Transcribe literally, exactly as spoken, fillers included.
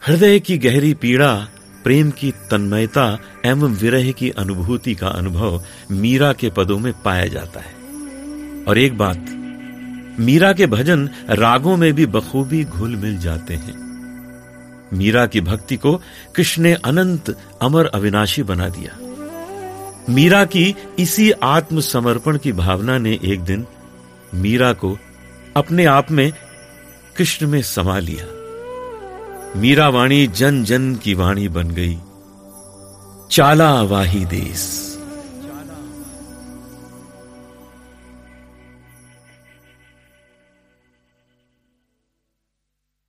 हृदय की गहरी पीड़ा, प्रेम की तन्मयता एवं विरह की अनुभूति का अनुभव मीरा के पदों में पाया जाता है। और एक बात, मीरा के भजन रागों में भी बखूबी घुल मिल जाते हैं। मीरा की भक्ति को कृष्ण ने अनंत अमर अविनाशी बना दिया। मीरा की इसी आत्मसमर्पण की भावना ने एक दिन मीरा को अपने आप में कृष्ण में समा लिया। मीरा वाणी जन जन की वाणी बन गई, चाला वाही देश।